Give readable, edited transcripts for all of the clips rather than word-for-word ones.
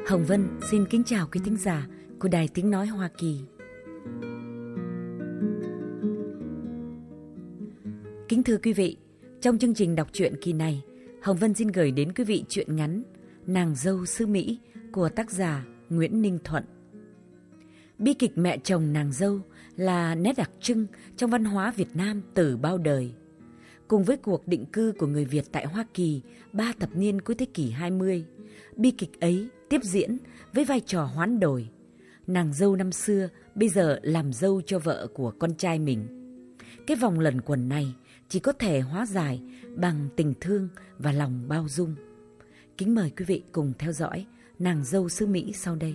Hồng Vân xin kính chào quý thính giả của Đài Tiếng Nói Hoa Kỳ. Kính thưa quý vị, trong chương trình đọc truyện kỳ này, Hồng Vân xin gửi đến quý vị truyện ngắn Nàng dâu xứ Mỹ của tác giả Nguyễn Ninh Thuận. Bi kịch mẹ chồng nàng dâu là nét đặc trưng trong văn hóa Việt Nam từ bao đời. Cùng với cuộc định cư của người Việt tại Hoa Kỳ 3 thập niên cuối thế kỷ 20, bi kịch ấy tiếp diễn với vai trò hoán đổi. Nàng dâu năm xưa bây giờ làm dâu cho vợ của con trai mình. Cái vòng luẩn quẩn này chỉ có thể hóa giải bằng tình thương và lòng bao dung. Kính mời quý vị cùng theo dõi Nàng dâu xứ Mỹ sau đây.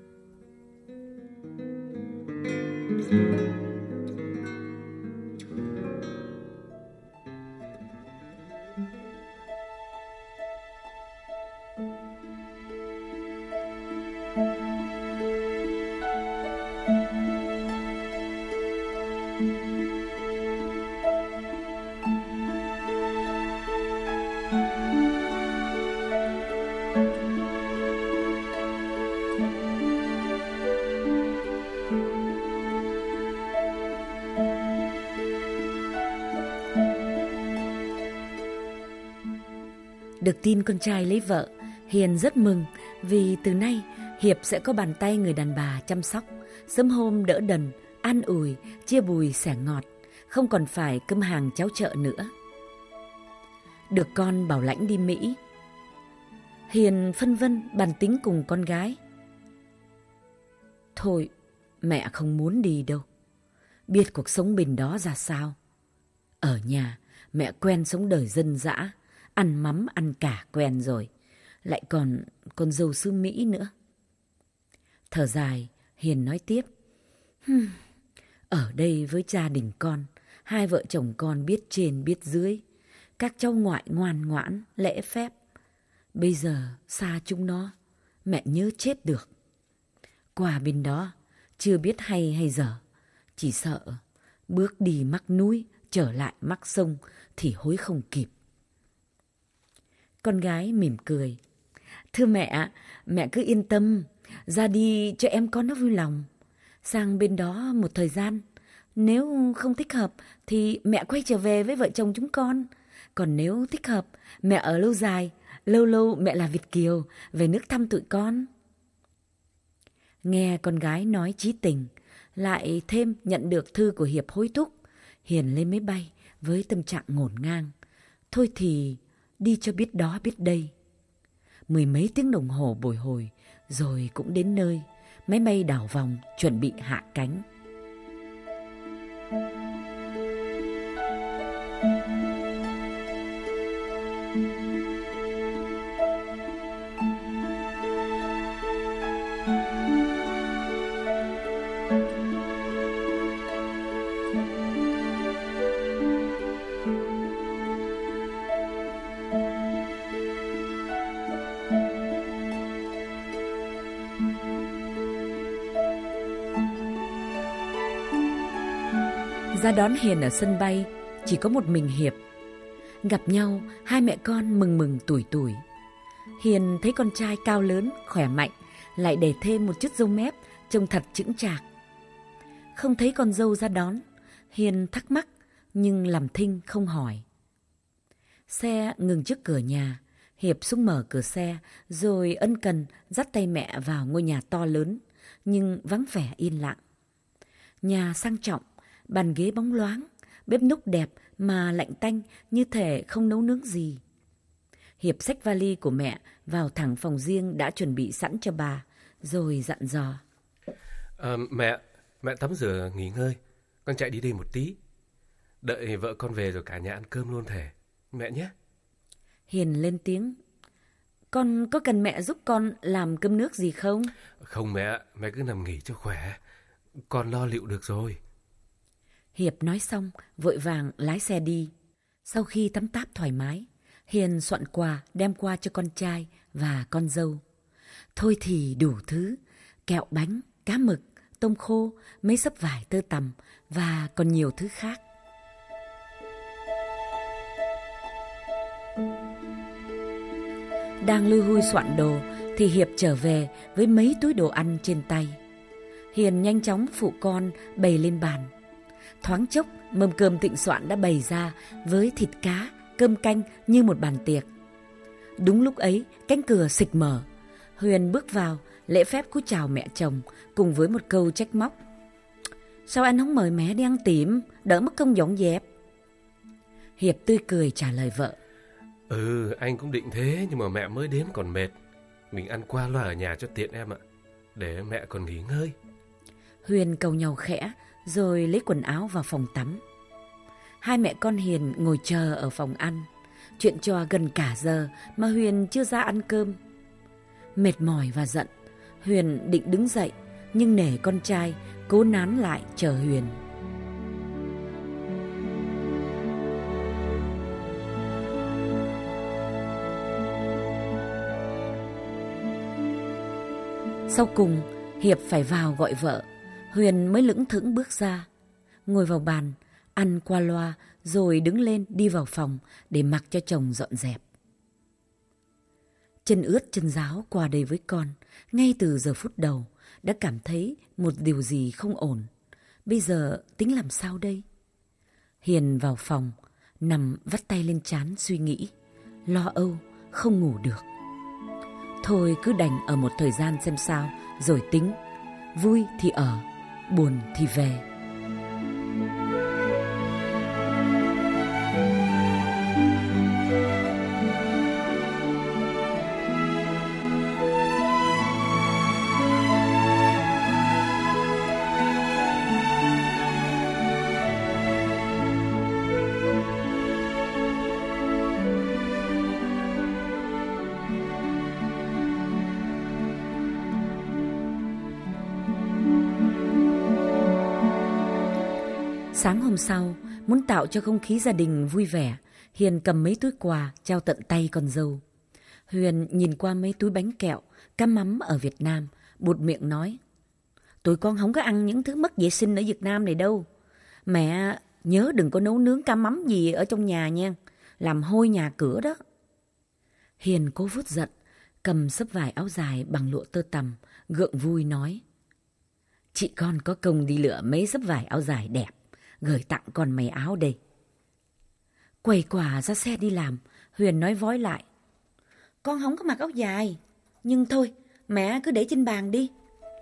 Được tin con trai lấy vợ, Hiền rất mừng vì từ nay Hiệp sẽ có bàn tay người đàn bà chăm sóc, sớm hôm đỡ đần, an ủi, chia bùi sẻ ngọt, không còn phải cơm hàng cháo chợ nữa. Được con bảo lãnh đi Mỹ, Hiền phân vân bàn tính cùng con gái. Thôi, mẹ không muốn đi đâu. Biết cuộc sống bên đó ra sao. Ở nhà, mẹ quen sống đời dân dã, ăn mắm ăn cả quen rồi, lại còn con dâu xứ Mỹ nữa. Thở dài, Hiền nói tiếp. Ở đây với gia đình con, hai vợ chồng con biết trên biết dưới, các cháu ngoại ngoan ngoãn, lễ phép. Bây giờ xa chúng nó, mẹ nhớ chết được. Qua bên đó, chưa biết hay dở, chỉ sợ bước đi mắc núi, trở lại mắc sông thì hối không kịp. Con gái mỉm cười. Thưa mẹ, mẹ cứ yên tâm, ra đi cho em con nó vui lòng. Sang bên đó một thời gian, nếu không thích hợp thì mẹ quay trở về với vợ chồng chúng con. Còn nếu thích hợp, mẹ ở lâu dài, lâu lâu mẹ là Việt kiều, về nước thăm tụi con. Nghe con gái nói chí tình, lại thêm nhận được thư của Hiệp hối thúc, Hiền lên máy bay với tâm trạng ngổn ngang. Thôi thì đi cho biết đó biết đây. Mười mấy tiếng đồng hồ bồi hồi rồi cũng đến nơi. Máy bay đảo vòng chuẩn bị hạ cánh. Ra đón Hiền ở sân bay chỉ có một mình Hiệp. Gặp nhau, hai mẹ con mừng mừng tủi tủi. Hiền thấy con trai cao lớn, khỏe mạnh, lại để thêm một chút râu mép, trông thật chững chạc. Không thấy con dâu ra đón, Hiền thắc mắc nhưng làm thinh không hỏi. Xe ngừng trước cửa nhà, Hiệp xuống mở cửa xe rồi ân cần dắt tay mẹ vào ngôi nhà to lớn nhưng vắng vẻ yên lặng. Nhà sang trọng, bàn ghế bóng loáng, bếp núc đẹp mà lạnh tanh như thể không nấu nướng gì. Hiệp xách vali của mẹ vào thẳng phòng riêng đã chuẩn bị sẵn cho bà, rồi dặn dò. Mẹ tắm rửa nghỉ ngơi, con chạy đi đây một tí. Đợi vợ con về rồi cả nhà ăn cơm luôn thể, mẹ nhé. Hiền lên tiếng. Con có cần mẹ giúp con làm cơm nước gì không? Không mẹ cứ nằm nghỉ cho khỏe. Con lo liệu được rồi. Hiệp nói xong, vội vàng lái xe đi. Sau khi tắm táp thoải mái, Hiền soạn quà đem qua cho con trai và con dâu. Thôi thì đủ thứ, kẹo bánh, cá mực, tôm khô, mấy xấp vải tơ tằm và còn nhiều thứ khác. Đang lui hui soạn đồ thì Hiệp trở về với mấy túi đồ ăn trên tay. Hiền nhanh chóng phụ con bày lên bàn. Thoáng chốc, mâm cơm thịnh soạn đã bày ra với thịt cá, cơm canh như một bàn tiệc. Đúng lúc ấy, cánh cửa xịch mở. Huyền bước vào, lễ phép cúi chào mẹ chồng cùng với một câu trách móc. Sao anh không mời mẹ đi ăn tiệm, đỡ mất công dọn dẹp? Hiệp tươi cười trả lời vợ. Anh cũng định thế, nhưng mà mẹ mới đến còn mệt. Mình ăn qua loa ở nhà cho tiện em ạ, để mẹ còn nghỉ ngơi. Huyền cầu nhau khẽ, rồi lấy quần áo vào phòng tắm. Hai mẹ con Hiền ngồi chờ ở phòng ăn. Chuyện trò gần cả giờ mà Huyền chưa ra ăn cơm. Mệt mỏi và giận, Huyền định đứng dậy, nhưng nể con trai, cố nán lại chờ Huyền. Sau cùng, Hiệp phải vào gọi vợ. Huyền mới lững thững bước ra, ngồi vào bàn, ăn qua loa, rồi đứng lên đi vào phòng để mặc cho chồng dọn dẹp. Chân ướt chân ráo qua đây với con, ngay từ giờ phút đầu, đã cảm thấy một điều gì không ổn. Bây giờ tính làm sao đây? Hiền vào phòng, nằm vắt tay lên trán suy nghĩ, lo âu, không ngủ được. Thôi cứ đành ở một thời gian xem sao, rồi tính. Vui thì ở, buồn thì về. Sáng hôm sau, muốn tạo cho không khí gia đình vui vẻ, Hiền cầm mấy túi quà trao tận tay con dâu. Huyền nhìn qua mấy túi bánh kẹo, cám mắm ở Việt Nam, buột miệng nói. Tụi con không có ăn những thứ mất vệ sinh ở Việt Nam này đâu. Mẹ nhớ đừng có nấu nướng cám mắm gì ở trong nhà nha, làm hôi nhà cửa đó. Hiền cố vút giận, cầm xấp vải áo dài bằng lụa tơ tằm, gượng vui nói. Chị con có công đi lựa mấy xấp vải áo dài đẹp, gửi tặng con mày áo đây. Quầy quà ra xe đi làm, Huyền nói vói lại. Con không có mặc áo dài, nhưng thôi, mẹ cứ để trên bàn đi.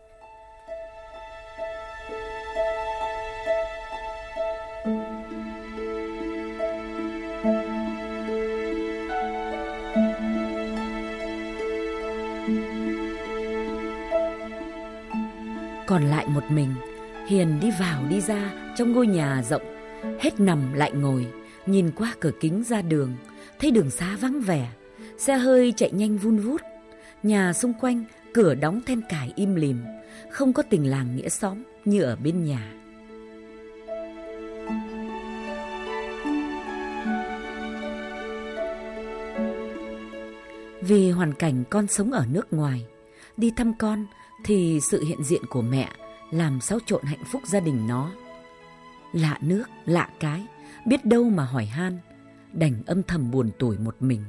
Còn lại một mình, Hiền đi vào đi ra trong ngôi nhà rộng, hết nằm lại ngồi, nhìn qua cửa kính ra đường, thấy đường xá vắng vẻ, xe hơi chạy nhanh vun vút, nhà xung quanh cửa đóng then cài im lìm, không có tình làng nghĩa xóm như ở bên nhà. Vì hoàn cảnh con sống ở nước ngoài, đi thăm con thì sự hiện diện của mẹ làm xáo trộn hạnh phúc gia đình nó. Lạ nước, lạ cái, biết đâu mà hỏi han, đành âm thầm buồn tủi một mình.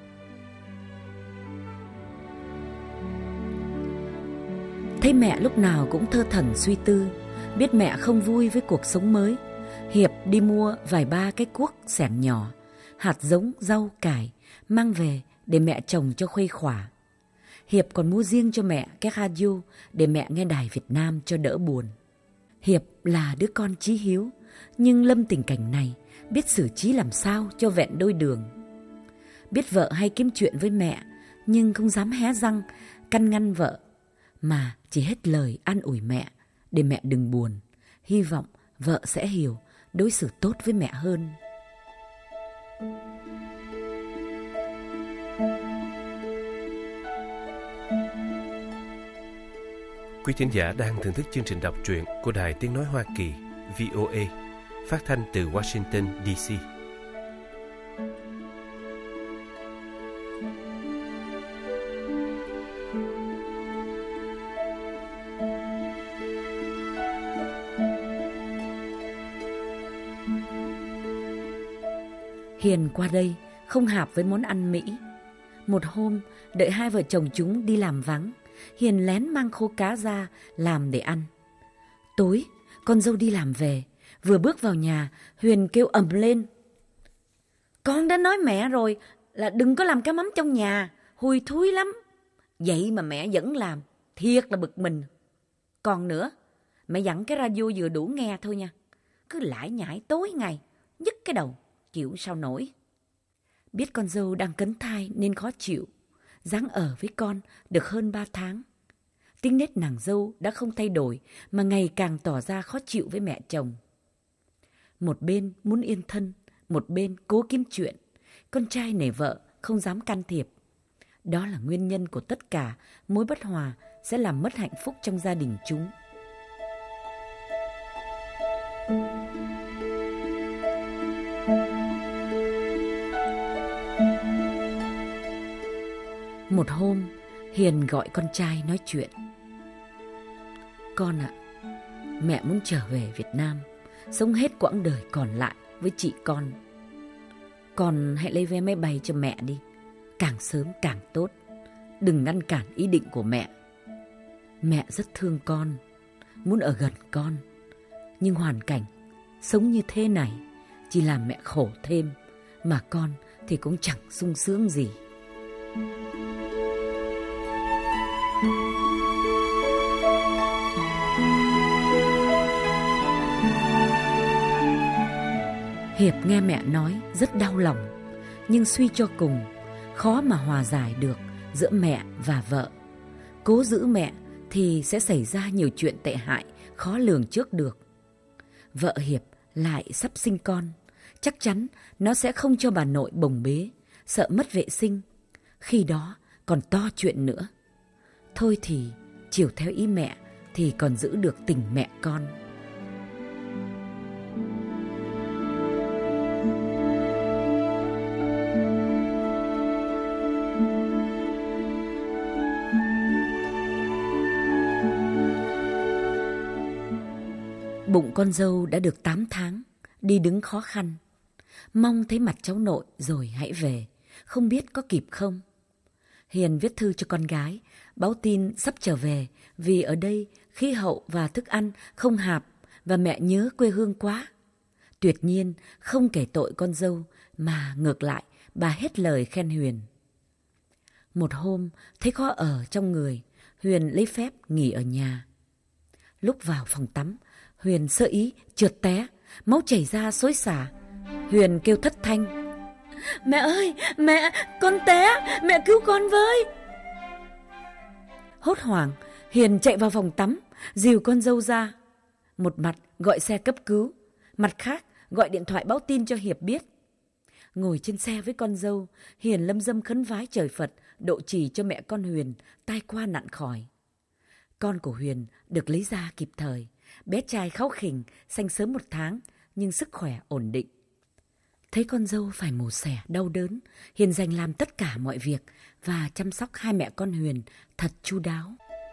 Thấy mẹ lúc nào cũng thơ thẩn suy tư, biết mẹ không vui với cuộc sống mới, Hiệp đi mua vài ba cái cuốc xẻng nhỏ, hạt giống rau cải, mang về để mẹ trồng cho khuây khỏa. Hiệp còn mua riêng cho mẹ cái radio để mẹ nghe đài Việt Nam cho đỡ buồn. Hiệp là đứa con chí hiếu, nhưng lâm tình cảnh này biết xử trí làm sao cho vẹn đôi đường. Biết vợ hay kiếm chuyện với mẹ, nhưng không dám hé răng căn ngăn vợ, mà chỉ hết lời an ủi mẹ để mẹ đừng buồn. Hy vọng vợ sẽ hiểu, đối xử tốt với mẹ hơn. Quý thính giả đang thưởng thức chương trình đọc truyện của Đài Tiếng Nói Hoa Kỳ VOA, phát thanh từ Washington, D.C. Hiền qua đây không hạp với món ăn Mỹ. Một hôm, đợi hai vợ chồng chúng đi làm vắng, Hiền lén mang khô cá ra làm để ăn. Tối, con dâu đi làm về, vừa bước vào nhà, Huyền kêu ầm lên. Con đã nói mẹ rồi là đừng có làm cá mắm trong nhà, hôi thối lắm. Vậy mà mẹ vẫn làm, thiệt là bực mình. Còn nữa, mẹ dặn cái radio vừa đủ nghe thôi nha. Cứ lải nhải tối ngày, nhức cái đầu, chịu sao nổi. Biết con dâu đang cấn thai nên khó chịu, ráng ở với con được hơn 3 tháng. Tính nết nàng dâu đã không thay đổi mà ngày càng tỏ ra khó chịu với mẹ chồng. Một bên muốn yên thân, một bên cố kiếm chuyện. Con trai nể vợ không dám can thiệp. Đó là nguyên nhân của tất cả mối bất hòa sẽ làm mất hạnh phúc trong gia đình chúng. Một hôm, Hiền gọi con trai nói chuyện. Con ạ, mẹ muốn trở về Việt Nam, sống hết quãng đời còn lại với chị con. Con hãy lấy vé máy bay cho mẹ đi, càng sớm càng tốt. Đừng ngăn cản ý định của mẹ. Mẹ rất thương con, muốn ở gần con. Nhưng hoàn cảnh sống như thế này chỉ làm mẹ khổ thêm, mà con thì cũng chẳng sung sướng gì. Hiệp nghe mẹ nói rất đau lòng, nhưng suy cho cùng, khó mà hòa giải được giữa mẹ và vợ. Cố giữ mẹ thì sẽ xảy ra nhiều chuyện tệ hại, khó lường trước được. Vợ Hiệp lại sắp sinh con, chắc chắn nó sẽ không cho bà nội bồng bế, sợ mất vệ sinh. Khi đó còn to chuyện nữa. Thôi thì chiều theo ý mẹ thì còn giữ được tình mẹ con. Bụng con dâu đã được 8 tháng, đi đứng khó khăn. Mong thấy mặt cháu nội rồi hãy về, không biết có kịp không. Hiền viết thư cho con gái, báo tin sắp trở về vì ở đây khí hậu và thức ăn không hạp và mẹ nhớ quê hương quá. Tuyệt nhiên không kể tội con dâu mà ngược lại bà hết lời khen Huyền. Một hôm thấy khó ở trong người, Huyền lấy phép nghỉ ở nhà. Lúc vào phòng tắm, Huyền sơ ý trượt té, máu chảy ra xối xả. Huyền kêu thất thanh. Mẹ ơi, mẹ, con té, mẹ cứu con với. Hốt hoảng, Hiền chạy vào phòng tắm, dìu con dâu ra. Một mặt gọi xe cấp cứu, mặt khác gọi điện thoại báo tin cho Hiệp biết. Ngồi trên xe với con dâu, Hiền lâm dâm khấn vái trời Phật, độ trì cho mẹ con Huyền tai qua nạn khỏi. Con của Huyền được lấy ra kịp thời. Bé trai kháu khỉnh, sanh sớm 1 tháng, nhưng sức khỏe ổn định. Thấy con dâu phải mổ xẻ đau đớn, Hiền dành làm tất cả mọi việc và chăm sóc hai mẹ con Huyền thật chu đáo.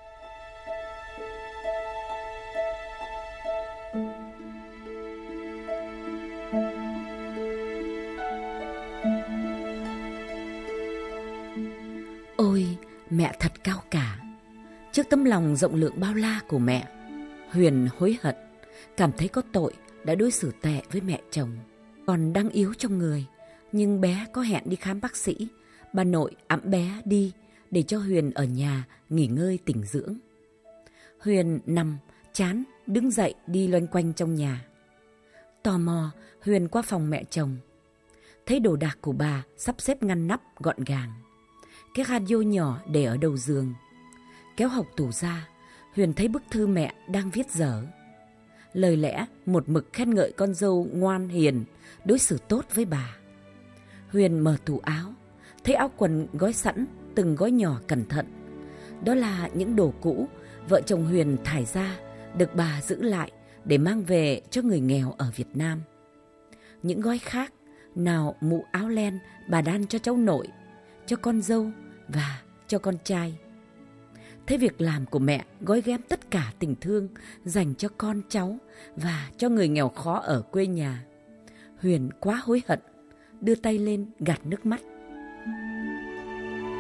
Ôi, mẹ thật cao cả. Trước tấm lòng rộng lượng bao la của mẹ, Huyền hối hận, cảm thấy có tội đã đối xử tệ với mẹ chồng. Còn đang yếu trong người, nhưng bé có hẹn đi khám bác sĩ. Bà nội ẵm bé đi để cho Huyền ở nhà nghỉ ngơi tĩnh dưỡng. Huyền nằm chán, đứng dậy đi loanh quanh trong nhà. Tò mò, Huyền qua phòng mẹ chồng. Thấy đồ đạc của bà sắp xếp ngăn nắp gọn gàng. Cái radio nhỏ để ở đầu giường. Kéo hộc tủ ra, Huyền thấy bức thư mẹ đang viết dở. Lời lẽ một mực khen ngợi con dâu ngoan hiền, đối xử tốt với bà. Huyền mở tủ áo, thấy áo quần gói sẵn từng gói nhỏ cẩn thận. Đó là những đồ cũ vợ chồng Huyền thải ra, được bà giữ lại để mang về cho người nghèo ở Việt Nam. Những gói khác, nào mũ áo len bà đan cho cháu nội, cho con dâu và cho con trai. Thấy việc làm của mẹ gói ghém tất cả tình thương dành cho con cháu và cho người nghèo khó ở quê nhà, Huyền quá hối hận, đưa tay lên gạt nước mắt.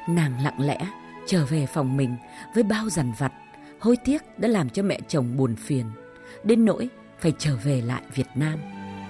Nàng lặng lẽ trở về phòng mình với bao dằn vặt, hối tiếc đã làm cho mẹ chồng buồn phiền, đến nỗi phải trở về lại Việt Nam.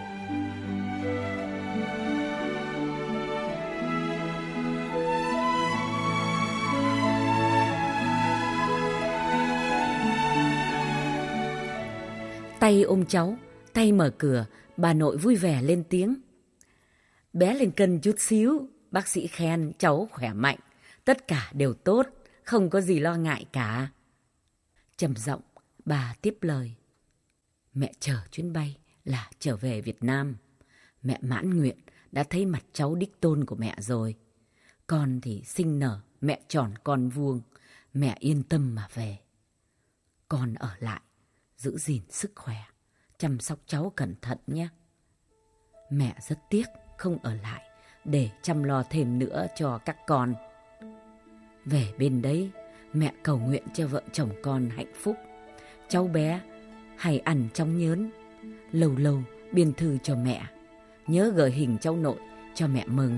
Tay ôm cháu, tay mở cửa, bà nội vui vẻ lên tiếng. Bé lên cân chút xíu, bác sĩ khen cháu khỏe mạnh, tất cả đều tốt, không có gì lo ngại cả. Trầm giọng, bà tiếp lời. Mẹ chờ chuyến bay là trở về Việt Nam. Mẹ mãn nguyện đã thấy mặt cháu đích tôn của mẹ rồi. Con thì sinh nở, mẹ tròn con vuông, mẹ yên tâm mà về. Con ở lại, giữ gìn sức khỏe, chăm sóc cháu cẩn thận nhé. Mẹ rất tiếc không ở lại để chăm lo thêm nữa cho các con. Về bên đấy, mẹ cầu nguyện cho vợ chồng con hạnh phúc. Cháu bé hay ăn trong nhớn, lâu lâu biên thư cho mẹ, nhớ gửi hình cháu nội cho mẹ mừng.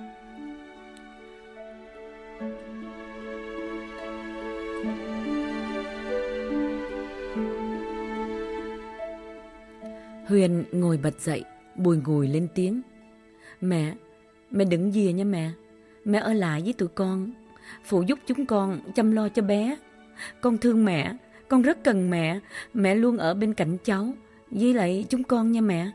Huyền ngồi bật dậy, bùi ngùi lên tiếng. Mẹ đừng gì nha mẹ. Mẹ ở lại với tụi con, phụ giúp chúng con chăm lo cho bé. Con thương mẹ, con rất cần mẹ. Mẹ luôn ở bên cạnh cháu, với lại chúng con nha mẹ.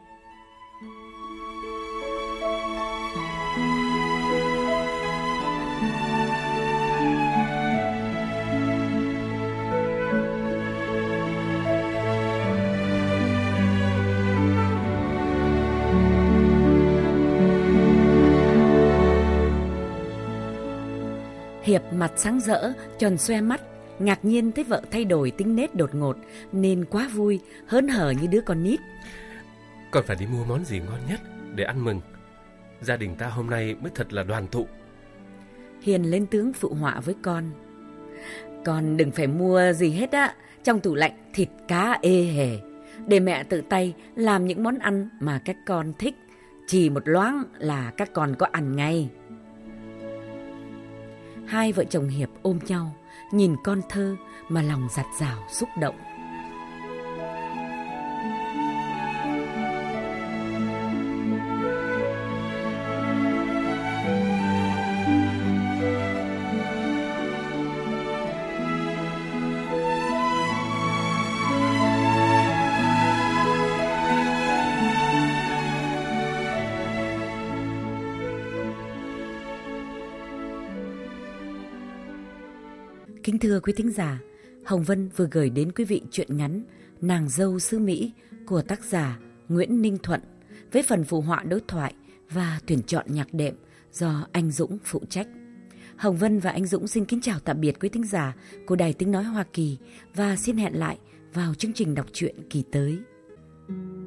Hiệp mặt sáng rỡ, tròn xoe mắt, ngạc nhiên thấy vợ thay đổi tính nết đột ngột, nên quá vui, hớn hở như đứa con nít. Con phải đi mua món gì ngon nhất để ăn mừng. Gia đình ta hôm nay mới thật là đoàn tụ. Hiền lên tiếng phụ họa với con. Con đừng phải mua gì hết á, trong tủ lạnh thịt cá ê hề. Để mẹ tự tay làm những món ăn mà các con thích, chỉ một loáng là các con có ăn ngay. Hai vợ chồng Hiệp ôm nhau, nhìn con thơ mà lòng dạt dào xúc động. Kính thưa quý thính giả, Hồng Vân vừa gửi đến quý vị truyện ngắn Nàng dâu xứ Mỹ của tác giả Nguyễn Ninh Thuận với phần phụ họa đối thoại và tuyển chọn nhạc đệm do anh Dũng phụ trách. Hồng Vân và anh Dũng xin kính chào tạm biệt quý thính giả của Đài Tiếng Nói Hoa Kỳ và xin hẹn lại vào chương trình đọc truyện kỳ tới.